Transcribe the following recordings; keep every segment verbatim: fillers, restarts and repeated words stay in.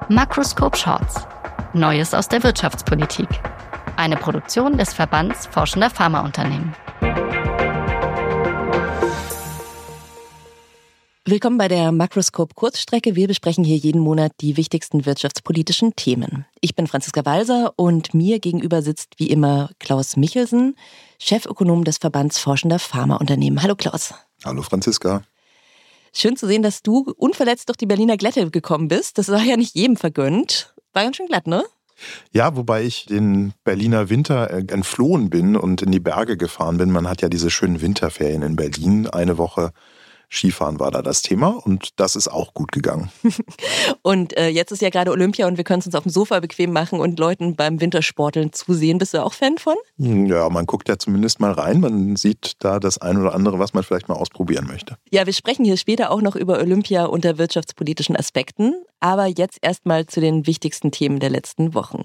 Makroskop Shorts. Neues aus der Wirtschaftspolitik. Eine Produktion des Verbands Forschender Pharmaunternehmen. Willkommen bei der Makroskop Kurzstrecke. Wir besprechen hier jeden Monat die wichtigsten wirtschaftspolitischen Themen. Ich bin Franziska Walser und mir gegenüber sitzt wie immer Klaus Michelsen, Chefökonom des Verbands Forschender Pharmaunternehmen. Hallo Klaus. Hallo Franziska. Schön zu sehen, dass du unverletzt durch die Berliner Glätte gekommen bist. Das war ja nicht jedem vergönnt. War ganz schön glatt, ne? Ja, wobei ich den Berliner Winter entflohen bin und in die Berge gefahren bin. Man hat ja diese schönen Winterferien in Berlin. Eine Woche Skifahren war da das Thema und das ist auch gut gegangen. Und äh, jetzt ist ja gerade Olympia und wir können es uns auf dem Sofa bequem machen und Leuten beim Wintersporteln zusehen. Bist du auch Fan von? Ja, man guckt ja zumindest mal rein. Man sieht da das ein oder andere, was man vielleicht mal ausprobieren möchte. Ja, wir sprechen hier später auch noch über Olympia unter wirtschaftspolitischen Aspekten. Aber jetzt erstmal zu den wichtigsten Themen der letzten Wochen.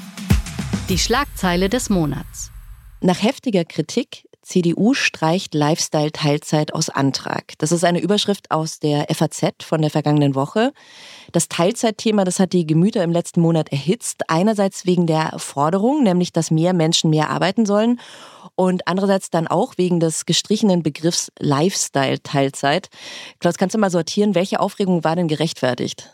Die Schlagzeile des Monats. Nach heftiger Kritik, C D U streicht Lifestyle-Teilzeit aus Antrag. Das ist eine Überschrift aus der F A Z von der vergangenen Woche. Das Teilzeitthema, das hat die Gemüter im letzten Monat erhitzt. Einerseits wegen der Forderung, nämlich dass mehr Menschen mehr arbeiten sollen. Und andererseits dann auch wegen des gestrichenen Begriffs Lifestyle-Teilzeit. Klaus, kannst du mal sortieren, welche Aufregung war denn gerechtfertigt?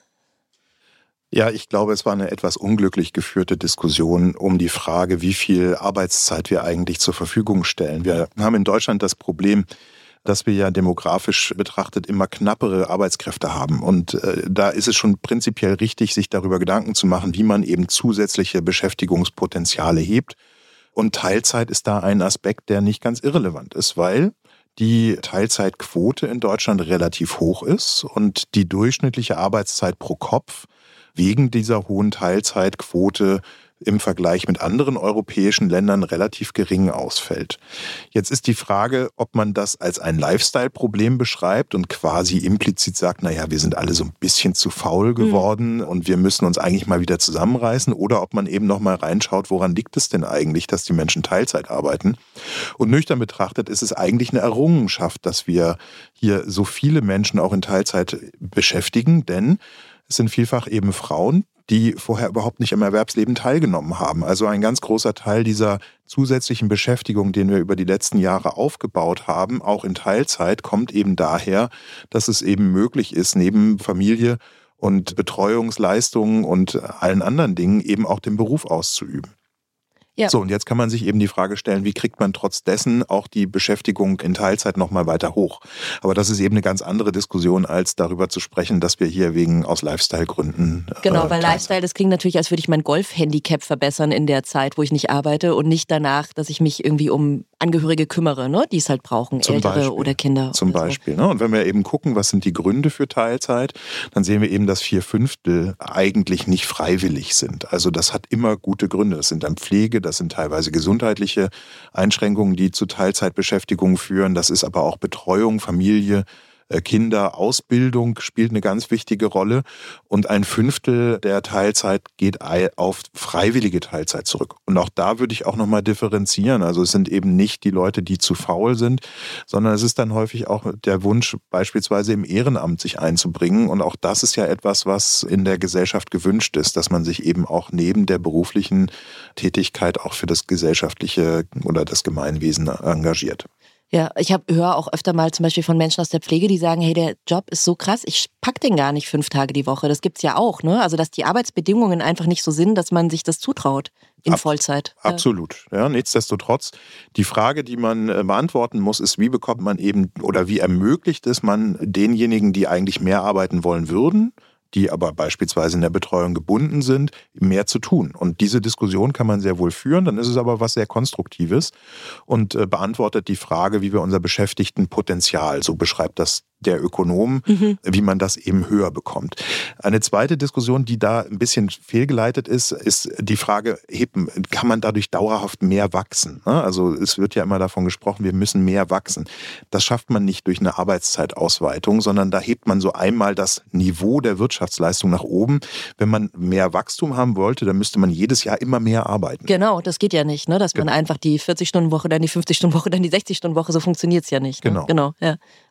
Ja, ich glaube, es war eine etwas unglücklich geführte Diskussion um die Frage, wie viel Arbeitszeit wir eigentlich zur Verfügung stellen. Wir haben in Deutschland das Problem, dass wir ja demografisch betrachtet immer knappere Arbeitskräfte haben. Und äh, da ist es schon prinzipiell richtig, sich darüber Gedanken zu machen, wie man eben zusätzliche Beschäftigungspotenziale hebt. Und Teilzeit ist da ein Aspekt, der nicht ganz irrelevant ist, weil die Teilzeitquote in Deutschland relativ hoch ist und die durchschnittliche Arbeitszeit pro Kopf wegen dieser hohen Teilzeitquote im Vergleich mit anderen europäischen Ländern relativ gering ausfällt. Jetzt ist die Frage, ob man das als ein Lifestyle-Problem beschreibt und quasi implizit sagt, naja, wir sind alle so ein bisschen zu faul geworden mhm. und wir müssen uns eigentlich mal wieder zusammenreißen, oder ob man eben noch mal reinschaut, woran liegt es denn eigentlich, dass die Menschen Teilzeit arbeiten. Und nüchtern betrachtet ist es eigentlich eine Errungenschaft, dass wir hier so viele Menschen auch in Teilzeit beschäftigen, denn es sind vielfach eben Frauen, die vorher überhaupt nicht am Erwerbsleben teilgenommen haben. Also ein ganz großer Teil dieser zusätzlichen Beschäftigung, den wir über die letzten Jahre aufgebaut haben, auch in Teilzeit, kommt eben daher, dass es eben möglich ist, neben Familie und Betreuungsleistungen und allen anderen Dingen eben auch den Beruf auszuüben. Ja. So, und jetzt kann man sich eben die Frage stellen, wie kriegt man trotz dessen auch die Beschäftigung in Teilzeit nochmal weiter hoch? Aber das ist eben eine ganz andere Diskussion, als darüber zu sprechen, dass wir hier wegen aus Lifestyle-Gründen... Genau, äh, weil Lifestyle, das klingt natürlich, als würde ich mein Golf-Handicap verbessern in der Zeit, wo ich nicht arbeite und nicht danach, dass ich mich irgendwie um Angehörige kümmere, ne, die es halt brauchen, zum Ältere Beispiel, oder Kinder. Zum oder Beispiel. So. Ne? Und wenn wir eben gucken, was sind die Gründe für Teilzeit, dann sehen wir eben, dass vier Fünftel eigentlich nicht freiwillig sind. Also das hat immer gute Gründe. Das sind dann Pflege, das sind teilweise gesundheitliche Einschränkungen, die zu Teilzeitbeschäftigung führen. Das ist aber auch Betreuung, Familie, Kinder, Ausbildung spielt eine ganz wichtige Rolle. Und ein Fünftel der Teilzeit geht auf freiwillige Teilzeit zurück. Und auch da würde ich auch nochmal differenzieren. Also es sind eben nicht die Leute, die zu faul sind, sondern es ist dann häufig auch der Wunsch, beispielsweise im Ehrenamt sich einzubringen. Und auch das ist ja etwas, was in der Gesellschaft gewünscht ist, dass man sich eben auch neben der beruflichen Tätigkeit auch für das gesellschaftliche oder das Gemeinwesen engagiert. Ja, ich hab, höre auch öfter mal zum Beispiel von Menschen aus der Pflege, die sagen, hey, der Job ist so krass, ich pack den gar nicht fünf Tage die Woche. Das gibt's ja auch, ne? Also, dass die Arbeitsbedingungen einfach nicht so sind, dass man sich das zutraut in Ab, Vollzeit. Absolut. Ja, nichtsdestotrotz, die Frage, die man beantworten muss, ist, wie bekommt man eben oder wie ermöglicht es man denjenigen, die eigentlich mehr arbeiten wollen würden, die aber beispielsweise in der Betreuung gebunden sind, mehr zu tun. Und diese Diskussion kann man sehr wohl führen, dann ist es aber was sehr Konstruktives und äh, beantwortet die Frage, wie wir unser Beschäftigtenpotenzial, so beschreibt das der Ökonom, mhm. wie man das eben höher bekommt. Eine zweite Diskussion, die da ein bisschen fehlgeleitet ist, ist die Frage, kann man dadurch dauerhaft mehr wachsen? Also es wird ja immer davon gesprochen, wir müssen mehr wachsen. Das schafft man nicht durch eine Arbeitszeitausweitung, sondern da hebt man so einmal das Niveau der Wirtschaftsleistung nach oben. Wenn man mehr Wachstum haben wollte, dann müsste man jedes Jahr immer mehr arbeiten. Genau, das geht ja nicht, ne? Dass man genau. einfach die vierzig-Stunden-Woche, dann die fünfzig-Stunden-Woche, dann die sechzig-Stunden-Woche, so funktioniert es ja nicht. Ne? Genau. genau ja.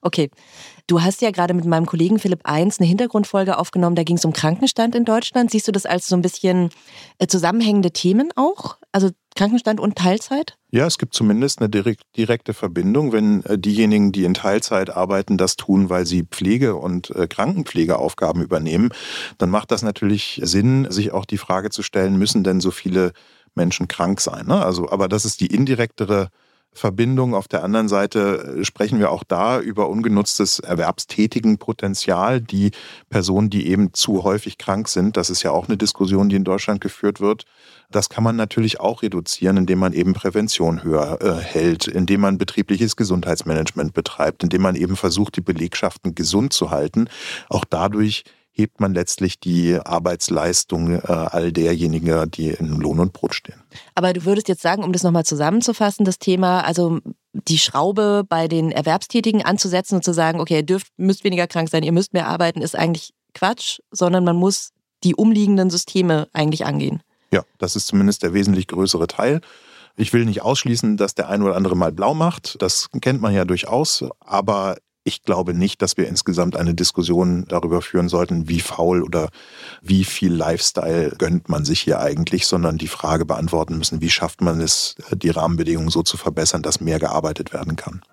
Okay. Du hast ja gerade mit meinem Kollegen Philipp Eins eine Hintergrundfolge aufgenommen, da ging es um Krankenstand in Deutschland. Siehst du das als so ein bisschen zusammenhängende Themen auch? Also Krankenstand und Teilzeit? Ja, es gibt zumindest eine direkte Verbindung. Wenn diejenigen, die in Teilzeit arbeiten, das tun, weil sie Pflege- und Krankenpflegeaufgaben übernehmen, dann macht das natürlich Sinn, sich auch die Frage zu stellen, müssen denn so viele Menschen krank sein? Ne? Also, aber das ist die indirektere Verbindung. Auf der anderen Seite sprechen wir auch da über ungenutztes Erwerbstätigenpotenzial. Die Personen, die eben zu häufig krank sind, das ist ja auch eine Diskussion, die in Deutschland geführt wird. Das kann man natürlich auch reduzieren, indem man eben Prävention höher äh, hält, indem man betriebliches Gesundheitsmanagement betreibt, indem man eben versucht, die Belegschaften gesund zu halten. Auch dadurch hebt man letztlich die Arbeitsleistung äh, all derjenigen, die in Lohn und Brot stehen. Aber du würdest jetzt sagen, um das nochmal zusammenzufassen, das Thema, also die Schraube bei den Erwerbstätigen anzusetzen und zu sagen, okay, ihr dürft, müsst weniger krank sein, ihr müsst mehr arbeiten, ist eigentlich Quatsch, sondern man muss die umliegenden Systeme eigentlich angehen. Ja, das ist zumindest der wesentlich größere Teil. Ich will nicht ausschließen, dass der ein oder andere mal blau macht. Das kennt man ja durchaus. Aber ich glaube nicht, dass wir insgesamt eine Diskussion darüber führen sollten, wie faul oder wie viel Lifestyle gönnt man sich hier eigentlich, sondern die Frage beantworten müssen, wie schafft man es, die Rahmenbedingungen so zu verbessern, dass mehr gearbeitet werden kann.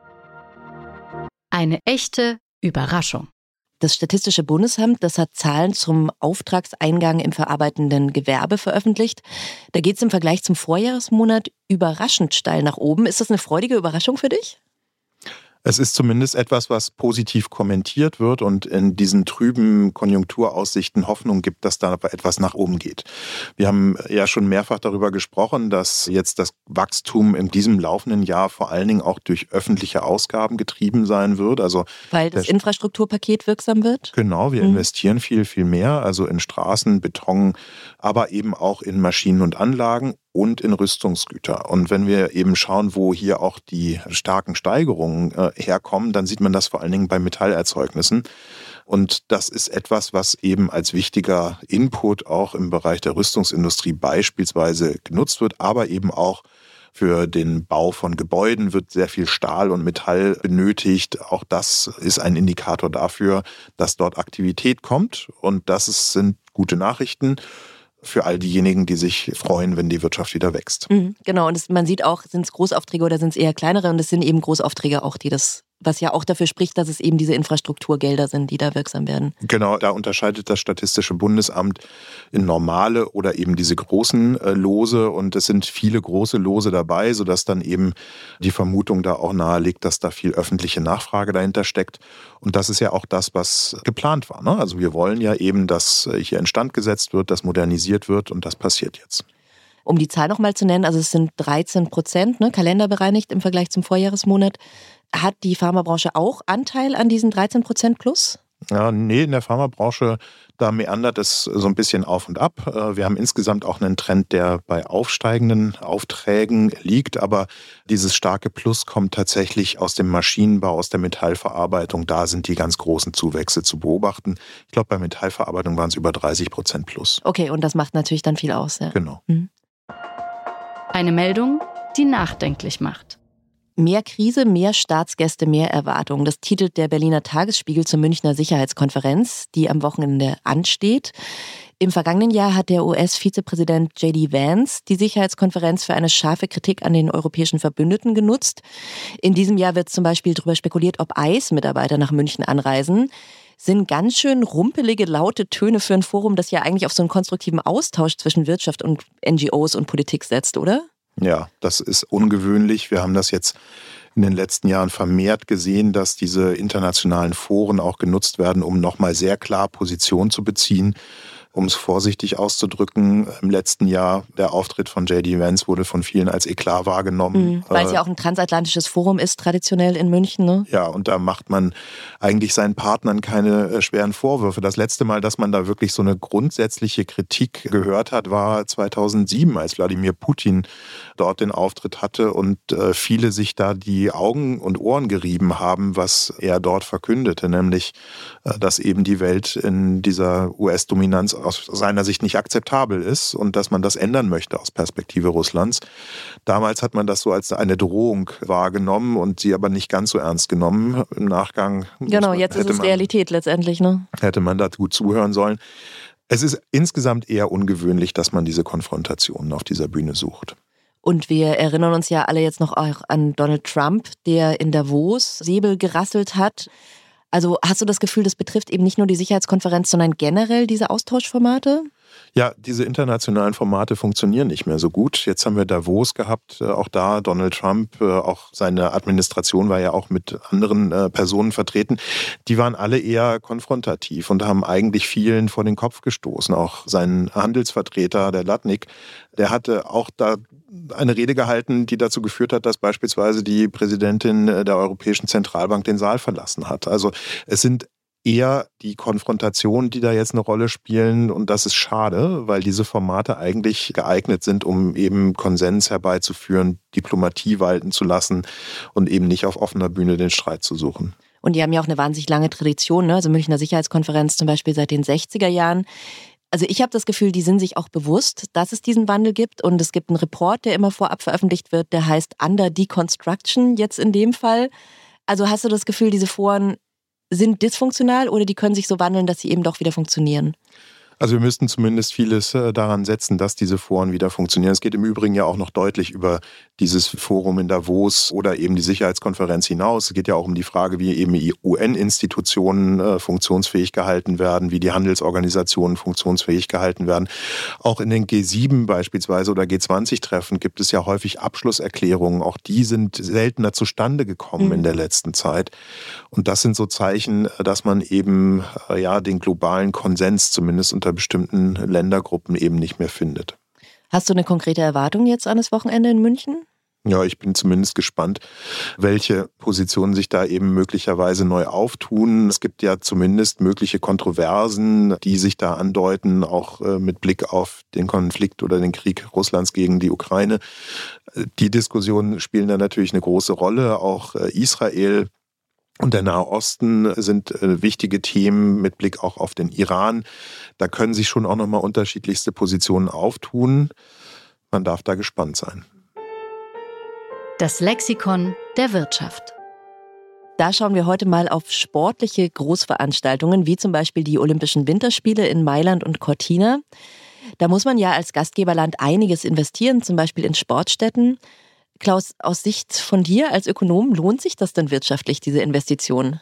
Eine echte Überraschung. Das Statistische Bundesamt, das hat Zahlen zum Auftragseingang im verarbeitenden Gewerbe veröffentlicht. Da geht es im Vergleich zum Vorjahresmonat überraschend steil nach oben. Ist das eine freudige Überraschung für dich? Es ist zumindest etwas, was positiv kommentiert wird und in diesen trüben Konjunkturaussichten Hoffnung gibt, dass da etwas nach oben geht. Wir haben ja schon mehrfach darüber gesprochen, dass jetzt das Wachstum in diesem laufenden Jahr vor allen Dingen auch durch öffentliche Ausgaben getrieben sein wird. Also weil das Infrastrukturpaket wirksam wird? Genau, wir mhm. investieren viel, viel mehr, also in Straßen, Beton, aber eben auch in Maschinen und Anlagen und in Rüstungsgüter. Und wenn wir eben schauen, wo hier auch die starken Steigerungen äh, herkommen, dann sieht man das vor allen Dingen bei Metallerzeugnissen. Und das ist etwas, was eben als wichtiger Input auch im Bereich der Rüstungsindustrie beispielsweise genutzt wird, aber eben auch für den Bau von Gebäuden wird sehr viel Stahl und Metall benötigt. Auch das ist ein Indikator dafür, dass dort Aktivität kommt. Und das ist, sind gute Nachrichten für all diejenigen, die sich freuen, wenn die Wirtschaft wieder wächst. Mhm, genau, und das, man sieht auch, sind es Großaufträge oder sind es eher kleinere? Und es sind eben Großaufträge auch, die das, was ja auch dafür spricht, dass es eben diese Infrastrukturgelder sind, die da wirksam werden. Genau, da unterscheidet das Statistische Bundesamt in normale oder eben diese großen äh, Lose. Und es sind viele große Lose dabei, sodass dann eben die Vermutung da auch nahelegt, dass da viel öffentliche Nachfrage dahinter steckt. Und das ist ja auch das, was geplant war, ne? Also wir wollen ja eben, dass hier instand gesetzt wird, dass modernisiert wird und das passiert jetzt. Um die Zahl nochmal zu nennen, also es sind dreizehn Prozent, ne, kalenderbereinigt im Vergleich zum Vorjahresmonat. Hat die Pharmabranche auch Anteil an diesen dreizehn Prozent plus? Ja, nee, in der Pharmabranche, da meandert es so ein bisschen auf und ab. Wir haben insgesamt auch einen Trend, der bei aufsteigenden Aufträgen liegt, aber dieses starke Plus kommt tatsächlich aus dem Maschinenbau, aus der Metallverarbeitung. Da sind die ganz großen Zuwächse zu beobachten. Ich glaube, bei Metallverarbeitung waren es über dreißig Prozent plus. Okay, und das macht natürlich dann viel aus. Ja. Genau. Mhm. Eine Meldung, die nachdenklich macht. Mehr Krise, mehr Staatsgäste, mehr Erwartungen. Das titelt der Berliner Tagesspiegel zur Münchner Sicherheitskonferenz, die am Wochenende ansteht. Im vergangenen Jahr hat der U S-Vizepräsident J D Vance die Sicherheitskonferenz für eine scharfe Kritik an den europäischen Verbündeten genutzt. In diesem Jahr wird zum Beispiel darüber spekuliert, ob I C E-Mitarbeiter nach München anreisen. Sind ganz schön rumpelige, laute Töne für ein Forum, das ja eigentlich auf so einen konstruktiven Austausch zwischen Wirtschaft und N G Os und Politik setzt, oder? Ja, das ist ungewöhnlich. Wir haben das jetzt in den letzten Jahren vermehrt gesehen, dass diese internationalen Foren auch genutzt werden, um nochmal sehr klar Position zu beziehen. Um es vorsichtig auszudrücken, im letzten Jahr der Auftritt von J D Vance wurde von vielen als Eklat wahrgenommen. Mhm, weil es ja auch ein transatlantisches Forum ist, traditionell in München, ne? Ja, und da macht man eigentlich seinen Partnern keine äh, schweren Vorwürfe. Das letzte Mal, dass man da wirklich so eine grundsätzliche Kritik gehört hat, war zweitausendsieben, als Wladimir Putin dort den Auftritt hatte und äh, viele sich da die Augen und Ohren gerieben haben, was er dort verkündete, nämlich, äh, dass eben die Welt in dieser U S-Dominanz aus seiner Sicht nicht akzeptabel ist und dass man das ändern möchte aus Perspektive Russlands. Damals hat man das so als eine Drohung wahrgenommen und sie aber nicht ganz so ernst genommen. Im Nachgang Genau, man, jetzt ist es man, Realität letztendlich, ne? Hätte man da gut zuhören sollen. Es ist insgesamt eher ungewöhnlich, dass man diese Konfrontationen auf dieser Bühne sucht. Und wir erinnern uns ja alle jetzt noch auch an Donald Trump, der in Davos Säbel gerasselt hat. Also hast du das Gefühl, das betrifft eben nicht nur die Sicherheitskonferenz, sondern generell diese Austauschformate? Ja, diese internationalen Formate funktionieren nicht mehr so gut. Jetzt haben wir Davos gehabt, auch da Donald Trump, auch seine Administration war ja auch mit anderen Personen vertreten. Die waren alle eher konfrontativ und haben eigentlich vielen vor den Kopf gestoßen. Auch sein Handelsvertreter, der Latnik, der hatte auch da eine Rede gehalten, die dazu geführt hat, dass beispielsweise die Präsidentin der Europäischen Zentralbank den Saal verlassen hat. Also es sind eher die Konfrontationen, die da jetzt eine Rolle spielen. Und das ist schade, weil diese Formate eigentlich geeignet sind, um eben Konsens herbeizuführen, Diplomatie walten zu lassen und eben nicht auf offener Bühne den Streit zu suchen. Und die haben ja auch eine wahnsinnig lange Tradition, ne? Also Münchner Sicherheitskonferenz zum Beispiel seit den sechziger Jahren. Also ich habe das Gefühl, die sind sich auch bewusst, dass es diesen Wandel gibt. Und es gibt einen Report, der immer vorab veröffentlicht wird, der heißt Under Deconstruction, jetzt in dem Fall. Also hast du das Gefühl, diese Foren sind dysfunktional oder die können sich so wandeln, dass sie eben doch wieder funktionieren? Also wir müssten zumindest vieles daran setzen, dass diese Foren wieder funktionieren. Es geht im Übrigen ja auch noch deutlich über dieses Forum in Davos oder eben die Sicherheitskonferenz hinaus. Es geht ja auch um die Frage, wie eben die U N-Institutionen äh, funktionsfähig gehalten werden, wie die Handelsorganisationen funktionsfähig gehalten werden. Auch in den G sieben beispielsweise oder G zwanzig-Treffen gibt es ja häufig Abschlusserklärungen. Auch die sind seltener zustande gekommen mhm. in der letzten Zeit. Und das sind so Zeichen, dass man eben äh, ja den globalen Konsens zumindest unter bestimmten Ländergruppen eben nicht mehr findet. Hast du eine konkrete Erwartung jetzt an das Wochenende in München? Ja, ich bin zumindest gespannt, welche Positionen sich da eben möglicherweise neu auftun. Es gibt ja zumindest mögliche Kontroversen, die sich da andeuten, auch mit Blick auf den Konflikt oder den Krieg Russlands gegen die Ukraine. Die Diskussionen spielen da natürlich eine große Rolle. Auch Israel und der Nahe Osten sind äh, wichtige Themen mit Blick auch auf den Iran. Da können sich schon auch nochmal unterschiedlichste Positionen auftun. Man darf da gespannt sein. Das Lexikon der Wirtschaft. Da schauen wir heute mal auf sportliche Großveranstaltungen, wie zum Beispiel die Olympischen Winterspiele in Mailand und Cortina. Da muss man ja als Gastgeberland einiges investieren, zum Beispiel in Sportstätten. Klaus, aus Sicht von dir als Ökonom, lohnt sich das denn wirtschaftlich, diese Investition?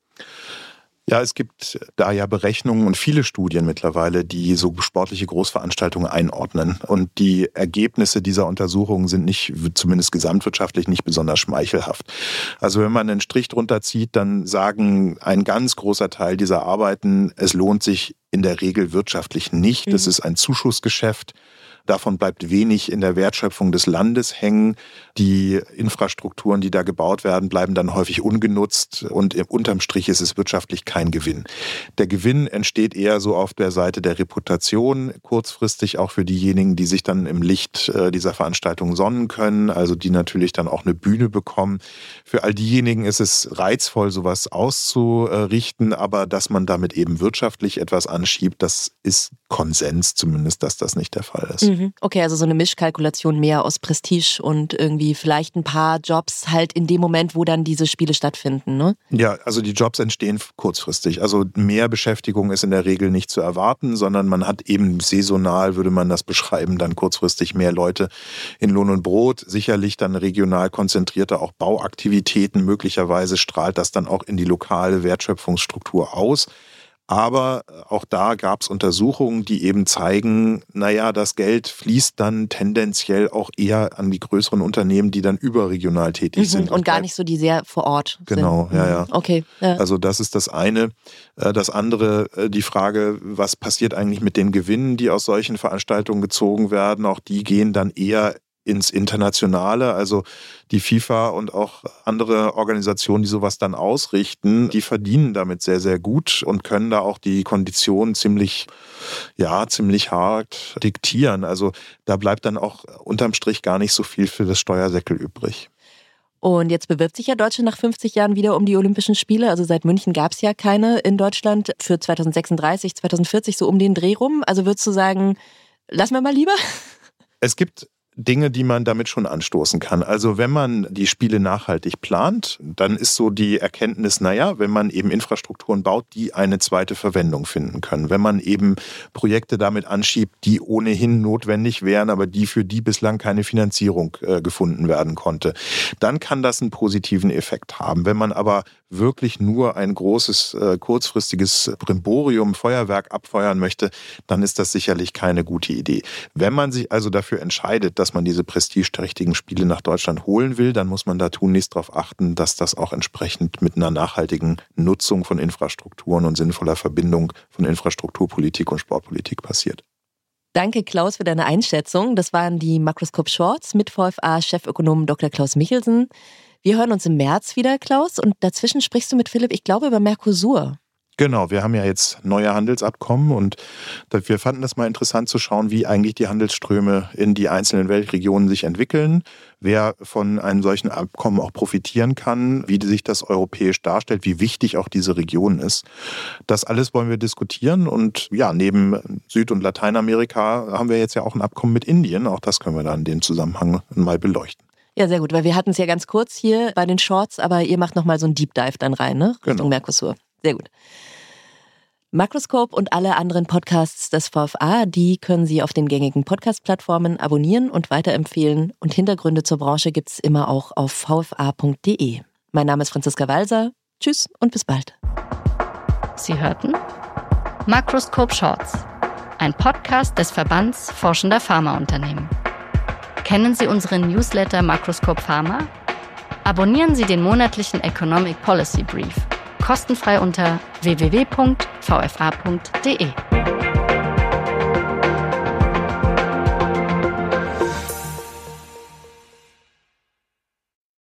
Ja, es gibt da ja Berechnungen und viele Studien mittlerweile, die so sportliche Großveranstaltungen einordnen. Und die Ergebnisse dieser Untersuchungen sind nicht, zumindest gesamtwirtschaftlich, nicht besonders schmeichelhaft. Also wenn man einen Strich drunter zieht, dann sagen ein ganz großer Teil dieser Arbeiten, es lohnt sich in der Regel wirtschaftlich nicht. Mhm. Das ist ein Zuschussgeschäft. Davon bleibt wenig in der Wertschöpfung des Landes hängen. Die Infrastrukturen, die da gebaut werden, bleiben dann häufig ungenutzt und unterm Strich ist es wirtschaftlich kein Gewinn. Der Gewinn entsteht eher so auf der Seite der Reputation, kurzfristig auch für diejenigen, die sich dann im Licht dieser Veranstaltung sonnen können, also die natürlich dann auch eine Bühne bekommen. Für all diejenigen ist es reizvoll, sowas auszurichten, aber dass man damit eben wirtschaftlich etwas anschiebt, das ist Konsens zumindest, dass das nicht der Fall ist. Okay, also so eine Mischkalkulation mehr aus Prestige und irgendwie vielleicht ein paar Jobs halt in dem Moment, wo dann diese Spiele stattfinden, ne? Ja, also die Jobs entstehen kurzfristig. Also mehr Beschäftigung ist in der Regel nicht zu erwarten, sondern man hat eben saisonal, würde man das beschreiben, dann kurzfristig mehr Leute in Lohn und Brot. Sicherlich dann regional konzentrierte auch Bauaktivitäten. Möglicherweise strahlt das dann auch in die lokale Wertschöpfungsstruktur aus. Aber auch da gab es Untersuchungen, die eben zeigen, naja, das Geld fließt dann tendenziell auch eher an die größeren Unternehmen, die dann überregional tätig mhm, sind. Und gar nicht so die sehr vor Ort genau, sind. ja, ja. Okay. Ja. Also das ist das eine. Das andere, die Frage, was passiert eigentlich mit den Gewinnen, die aus solchen Veranstaltungen gezogen werden? Auch die gehen dann eher ins Internationale, also die FIFA und auch andere Organisationen, die sowas dann ausrichten, die verdienen damit sehr, sehr gut und können da auch die Konditionen ziemlich, ja, ziemlich hart diktieren. Also da bleibt dann auch unterm Strich gar nicht so viel für das Steuersäckel übrig. Und jetzt bewirbt sich ja Deutschland nach fünfzig Jahren wieder um die Olympischen Spiele. Also seit München gab es ja keine in Deutschland für zwanzig sechsunddreißig, zwanzig vierzig, so um den Dreh rum. Also würdest du sagen, lassen wir mal lieber? Es gibt Dinge, die man damit schon anstoßen kann. Also wenn man die Spiele nachhaltig plant, dann ist so die Erkenntnis, naja, wenn man eben Infrastrukturen baut, die eine zweite Verwendung finden können. Wenn man eben Projekte damit anschiebt, die ohnehin notwendig wären, aber die für die bislang keine Finanzierung äh, gefunden werden konnte, dann kann das einen positiven Effekt haben. Wenn man aber wirklich nur ein großes, äh, kurzfristiges Brimborium, Feuerwerk abfeuern möchte, dann ist das sicherlich keine gute Idee. Wenn man sich also dafür entscheidet, dass man diese prestigeträchtigen Spiele nach Deutschland holen will, dann muss man da tunlichst darauf achten, dass das auch entsprechend mit einer nachhaltigen Nutzung von Infrastrukturen und sinnvoller Verbindung von Infrastrukturpolitik und Sportpolitik passiert. Danke, Klaus, für deine Einschätzung. Das waren die Makroskop Shorts mit V F A-Chefökonom Doktor Klaus Michelsen. Wir hören uns im März wieder, Klaus, und dazwischen sprichst du mit Philipp, ich glaube, über Mercosur. Genau, wir haben ja jetzt neue Handelsabkommen und wir fanden es mal interessant zu schauen, wie eigentlich die Handelsströme in die einzelnen Weltregionen sich entwickeln, wer von einem solchen Abkommen auch profitieren kann, wie sich das europäisch darstellt, wie wichtig auch diese Region ist. Das alles wollen wir diskutieren und ja, neben Süd- und Lateinamerika haben wir jetzt ja auch ein Abkommen mit Indien, auch das können wir dann in dem Zusammenhang mal beleuchten. Ja, sehr gut, weil wir hatten es ja ganz kurz hier bei den Shorts, aber ihr macht nochmal so einen Deep Dive dann rein, ne? Richtung genau. Mercosur. Sehr gut. Makroskop und alle anderen Podcasts des V F A, die können Sie auf den gängigen Podcast-Plattformen abonnieren und weiterempfehlen. Und Hintergründe zur Branche gibt's immer auch auf v f a punkt d e. Mein Name ist Franziska Walser. Tschüss und bis bald. Sie hörten Makroskop Shorts, ein Podcast des Verbands Forschender Pharmaunternehmen. Kennen Sie unseren Newsletter Makroskop Pharma? Abonnieren Sie den monatlichen Economic Policy Brief. Kostenfrei unter w w w punkt v f a punkt d e.